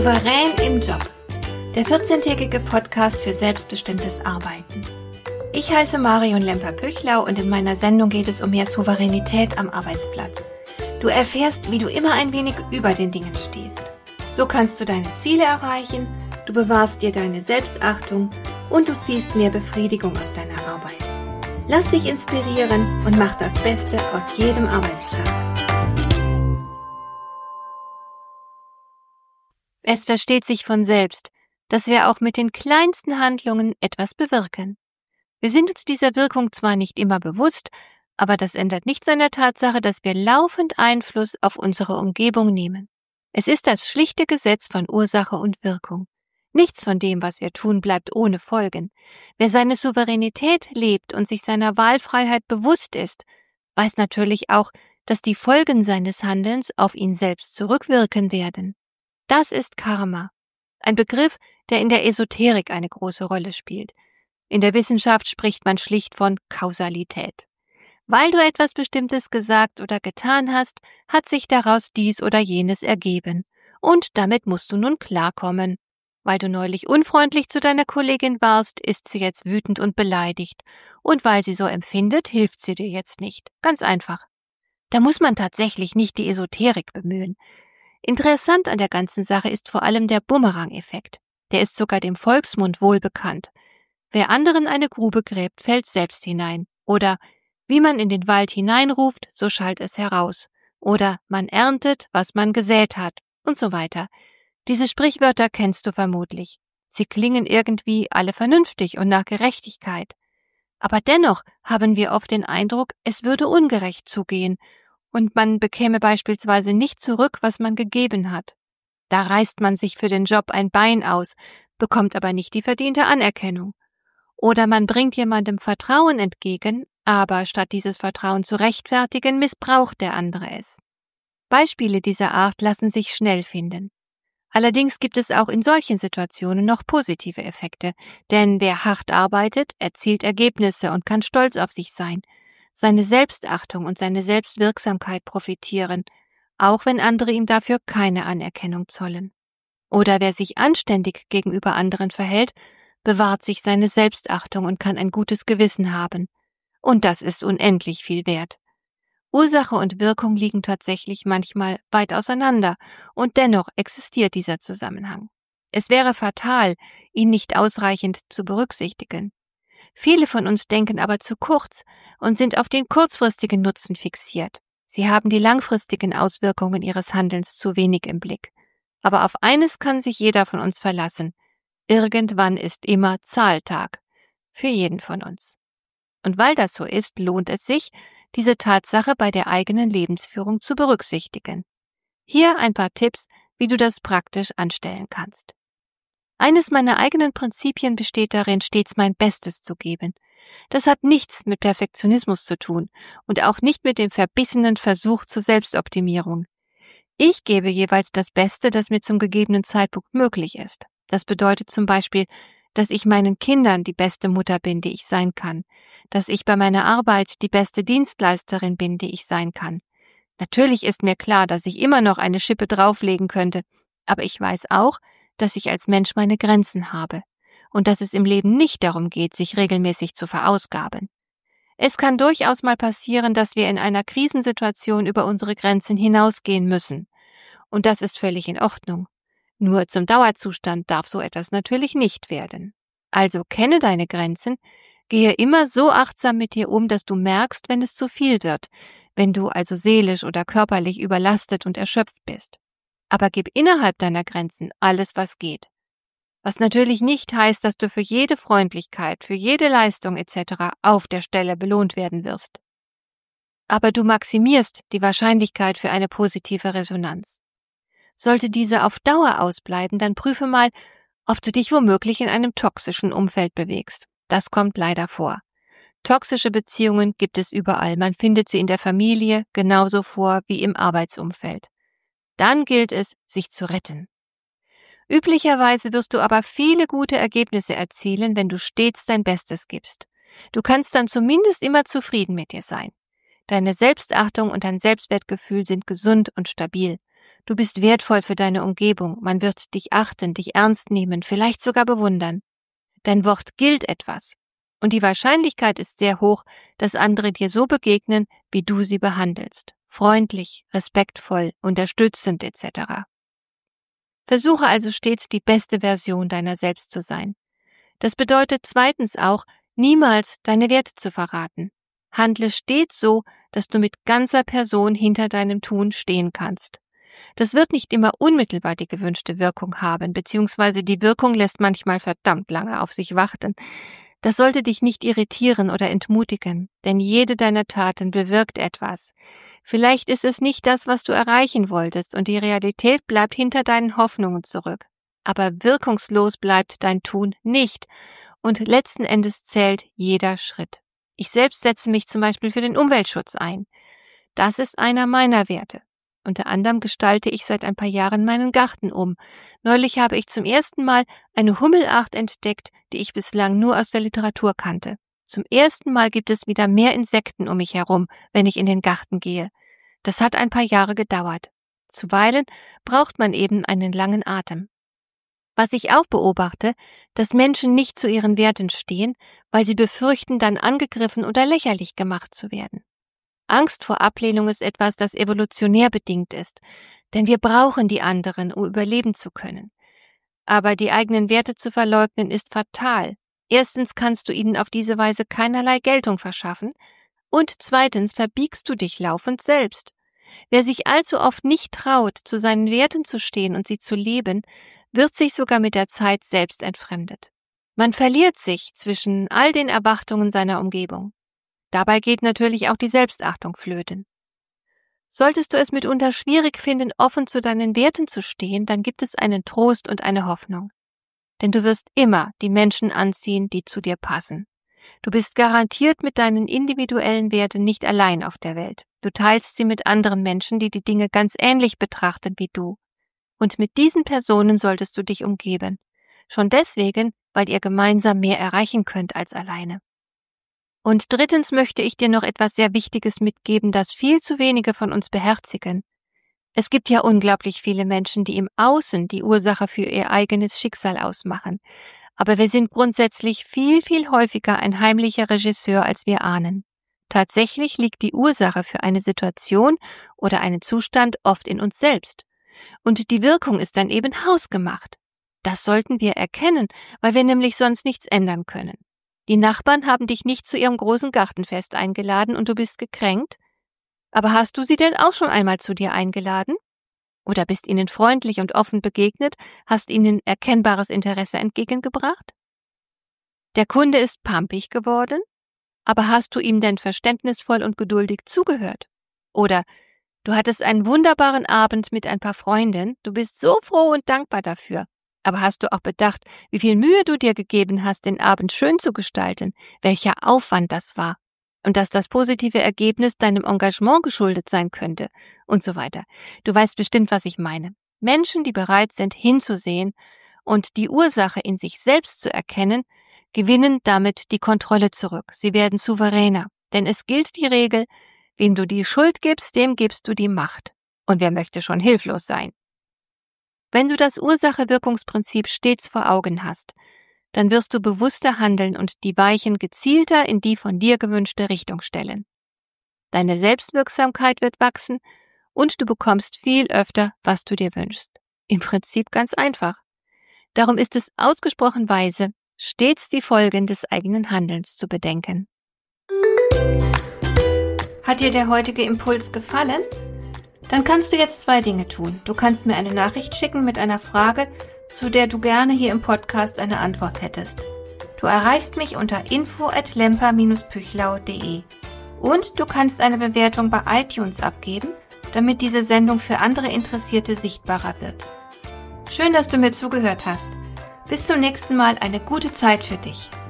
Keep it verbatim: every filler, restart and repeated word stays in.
Souverän im Job. Der vierzehntägige Podcast für selbstbestimmtes Arbeiten. Ich heiße Marion Lemper-Püchlau und in meiner Sendung geht es um mehr Souveränität am Arbeitsplatz. Du erfährst, wie du immer ein wenig über den Dingen stehst. So kannst du deine Ziele erreichen, du bewahrst dir deine Selbstachtung und du ziehst mehr Befriedigung aus deiner Arbeit. Lass dich inspirieren und mach das Beste aus jedem Arbeitstag. Es versteht sich von selbst, dass wir auch mit den kleinsten Handlungen etwas bewirken. Wir sind uns dieser Wirkung zwar nicht immer bewusst, aber das ändert nichts an der Tatsache, dass wir laufend Einfluss auf unsere Umgebung nehmen. Es ist das schlichte Gesetz von Ursache und Wirkung. Nichts von dem, was wir tun, bleibt ohne Folgen. Wer seine Souveränität lebt und sich seiner Wahlfreiheit bewusst ist, weiß natürlich auch, dass die Folgen seines Handelns auf ihn selbst zurückwirken werden. Das ist Karma, ein Begriff, der in der Esoterik eine große Rolle spielt. In der Wissenschaft spricht man schlicht von Kausalität. Weil du etwas Bestimmtes gesagt oder getan hast, hat sich daraus dies oder jenes ergeben. Und damit musst du nun klarkommen. Weil du neulich unfreundlich zu deiner Kollegin warst, ist sie jetzt wütend und beleidigt. Und weil sie so empfindet, hilft sie dir jetzt nicht. Ganz einfach. Da muss man tatsächlich nicht die Esoterik bemühen. Interessant an der ganzen Sache ist vor allem der Bumerang-Effekt. Der ist sogar dem Volksmund wohl bekannt. Wer anderen eine Grube gräbt, fällt selbst hinein. Oder wie man in den Wald hineinruft, so schallt es heraus. Oder man erntet, was man gesät hat. Und so weiter. Diese Sprichwörter kennst du vermutlich. Sie klingen irgendwie alle vernünftig und nach Gerechtigkeit. Aber dennoch haben wir oft den Eindruck, es würde ungerecht zugehen und man bekäme beispielsweise nicht zurück, was man gegeben hat. Da reißt man sich für den Job ein Bein aus, bekommt aber nicht die verdiente Anerkennung. Oder man bringt jemandem Vertrauen entgegen, aber statt dieses Vertrauen zu rechtfertigen, missbraucht der andere es. Beispiele dieser Art lassen sich schnell finden. Allerdings gibt es auch in solchen Situationen noch positive Effekte, denn wer hart arbeitet, erzielt Ergebnisse und kann stolz auf sich sein. Seine Selbstachtung und seine Selbstwirksamkeit profitieren, auch wenn andere ihm dafür keine Anerkennung zollen. Oder wer sich anständig gegenüber anderen verhält, bewahrt sich seine Selbstachtung und kann ein gutes Gewissen haben. Und das ist unendlich viel wert. Ursache und Wirkung liegen tatsächlich manchmal weit auseinander, und dennoch existiert dieser Zusammenhang. Es wäre fatal, ihn nicht ausreichend zu berücksichtigen. Viele von uns denken aber zu kurz und sind auf den kurzfristigen Nutzen fixiert. Sie haben die langfristigen Auswirkungen ihres Handelns zu wenig im Blick. Aber auf eines kann sich jeder von uns verlassen. Irgendwann ist immer Zahltag. Für jeden von uns. Und weil das so ist, lohnt es sich, diese Tatsache bei der eigenen Lebensführung zu berücksichtigen. Hier ein paar Tipps, wie du das praktisch anstellen kannst. Eines meiner eigenen Prinzipien besteht darin, stets mein Bestes zu geben. Das hat nichts mit Perfektionismus zu tun und auch nicht mit dem verbissenen Versuch zur Selbstoptimierung. Ich gebe jeweils das Beste, das mir zum gegebenen Zeitpunkt möglich ist. Das bedeutet zum Beispiel, dass ich meinen Kindern die beste Mutter bin, die ich sein kann, dass ich bei meiner Arbeit die beste Dienstleisterin bin, die ich sein kann. Natürlich ist mir klar, dass ich immer noch eine Schippe drauflegen könnte, aber ich weiß auch, dass ich als Mensch meine Grenzen habe und dass es im Leben nicht darum geht, sich regelmäßig zu verausgaben. Es kann durchaus mal passieren, dass wir in einer Krisensituation über unsere Grenzen hinausgehen müssen. Und das ist völlig in Ordnung. Nur zum Dauerzustand darf so etwas natürlich nicht werden. Also kenne deine Grenzen, gehe immer so achtsam mit dir um, dass du merkst, wenn es zu viel wird, wenn du also seelisch oder körperlich überlastet und erschöpft bist. Aber gib innerhalb deiner Grenzen alles, was geht. Was natürlich nicht heißt, dass du für jede Freundlichkeit, für jede Leistung et cetera auf der Stelle belohnt werden wirst. Aber du maximierst die Wahrscheinlichkeit für eine positive Resonanz. Sollte diese auf Dauer ausbleiben, dann prüfe mal, ob du dich womöglich in einem toxischen Umfeld bewegst. Das kommt leider vor. Toxische Beziehungen gibt es überall. Man findet sie in der Familie genauso vor wie im Arbeitsumfeld. Dann gilt es, sich zu retten. Üblicherweise wirst du aber viele gute Ergebnisse erzielen, wenn du stets dein Bestes gibst. Du kannst dann zumindest immer zufrieden mit dir sein. Deine Selbstachtung und dein Selbstwertgefühl sind gesund und stabil. Du bist wertvoll für deine Umgebung, man wird dich achten, dich ernst nehmen, vielleicht sogar bewundern. Dein Wort gilt etwas. Und die Wahrscheinlichkeit ist sehr hoch, dass andere dir so begegnen, wie du sie behandelst. Freundlich, respektvoll, unterstützend et cetera. Versuche also stets die beste Version deiner selbst zu sein. Das bedeutet zweitens auch, niemals deine Werte zu verraten. Handle stets so, dass du mit ganzer Person hinter deinem Tun stehen kannst. Das wird nicht immer unmittelbar die gewünschte Wirkung haben, beziehungsweise die Wirkung lässt manchmal verdammt lange auf sich warten. Das sollte dich nicht irritieren oder entmutigen, denn jede deiner Taten bewirkt etwas. Vielleicht ist es nicht das, was du erreichen wolltest, und die Realität bleibt hinter deinen Hoffnungen zurück. Aber wirkungslos bleibt dein Tun nicht, und letzten Endes zählt jeder Schritt. Ich selbst setze mich zum Beispiel für den Umweltschutz ein. Das ist einer meiner Werte. Unter anderem gestalte ich seit ein paar Jahren meinen Garten um. Neulich habe ich zum ersten Mal eine Hummelart entdeckt, die ich bislang nur aus der Literatur kannte. Zum ersten Mal gibt es wieder mehr Insekten um mich herum, wenn ich in den Garten gehe. Das hat ein paar Jahre gedauert. Zuweilen braucht man eben einen langen Atem. Was ich auch beobachte, dass Menschen nicht zu ihren Werten stehen, weil sie befürchten, dann angegriffen oder lächerlich gemacht zu werden. Angst vor Ablehnung ist etwas, das evolutionär bedingt ist, denn wir brauchen die anderen, um überleben zu können. Aber die eigenen Werte zu verleugnen ist fatal. Erstens kannst du ihnen auf diese Weise keinerlei Geltung verschaffen und zweitens verbiegst du dich laufend selbst. Wer sich allzu oft nicht traut, zu seinen Werten zu stehen und sie zu leben, wird sich sogar mit der Zeit selbst entfremdet. Man verliert sich zwischen all den Erwartungen seiner Umgebung. Dabei geht natürlich auch die Selbstachtung flöten. Solltest du es mitunter schwierig finden, offen zu deinen Werten zu stehen, dann gibt es einen Trost und eine Hoffnung. Denn du wirst immer die Menschen anziehen, die zu dir passen. Du bist garantiert mit deinen individuellen Werten nicht allein auf der Welt. Du teilst sie mit anderen Menschen, die die Dinge ganz ähnlich betrachten wie du. Und mit diesen Personen solltest du dich umgeben. Schon deswegen, weil ihr gemeinsam mehr erreichen könnt als alleine. Und drittens möchte ich dir noch etwas sehr Wichtiges mitgeben, das viel zu wenige von uns beherzigen. Es gibt ja unglaublich viele Menschen, die im Außen die Ursache für ihr eigenes Schicksal ausmachen. Aber wir sind grundsätzlich viel, viel häufiger ein heimlicher Regisseur, als wir ahnen. Tatsächlich liegt die Ursache für eine Situation oder einen Zustand oft in uns selbst. Und die Wirkung ist dann eben hausgemacht. Das sollten wir erkennen, weil wir nämlich sonst nichts ändern können. Die Nachbarn haben dich nicht zu ihrem großen Gartenfest eingeladen und du bist gekränkt? Aber hast du sie denn auch schon einmal zu dir eingeladen? Oder bist ihnen freundlich und offen begegnet, hast ihnen erkennbares Interesse entgegengebracht? Der Kunde ist pampig geworden? Aber hast du ihm denn verständnisvoll und geduldig zugehört? Oder du hattest einen wunderbaren Abend mit ein paar Freundinnen, du bist so froh und dankbar dafür. Aber hast du auch bedacht, wie viel Mühe du dir gegeben hast, den Abend schön zu gestalten, welcher Aufwand das war und dass das positive Ergebnis deinem Engagement geschuldet sein könnte und so weiter. Du weißt bestimmt, was ich meine. Menschen, die bereit sind, hinzusehen und die Ursache in sich selbst zu erkennen, gewinnen damit die Kontrolle zurück. Sie werden souveräner, denn es gilt die Regel, wem du die Schuld gibst, dem gibst du die Macht. Und wer möchte schon hilflos sein? Wenn du das Ursache-Wirkungsprinzip stets vor Augen hast, dann wirst du bewusster handeln und die Weichen gezielter in die von dir gewünschte Richtung stellen. Deine Selbstwirksamkeit wird wachsen und du bekommst viel öfter, was du dir wünschst. Im Prinzip ganz einfach. Darum ist es ausgesprochen weise, stets die Folgen des eigenen Handelns zu bedenken. Hat dir der heutige Impuls gefallen? Dann kannst du jetzt zwei Dinge tun. Du kannst mir eine Nachricht schicken mit einer Frage, zu der du gerne hier im Podcast eine Antwort hättest. Du erreichst mich unter info at lemper dash püchlau punkt de. Und du kannst eine Bewertung bei iTunes abgeben, damit diese Sendung für andere Interessierte sichtbarer wird. Schön, dass du mir zugehört hast. Bis zum nächsten Mal, eine gute Zeit für dich.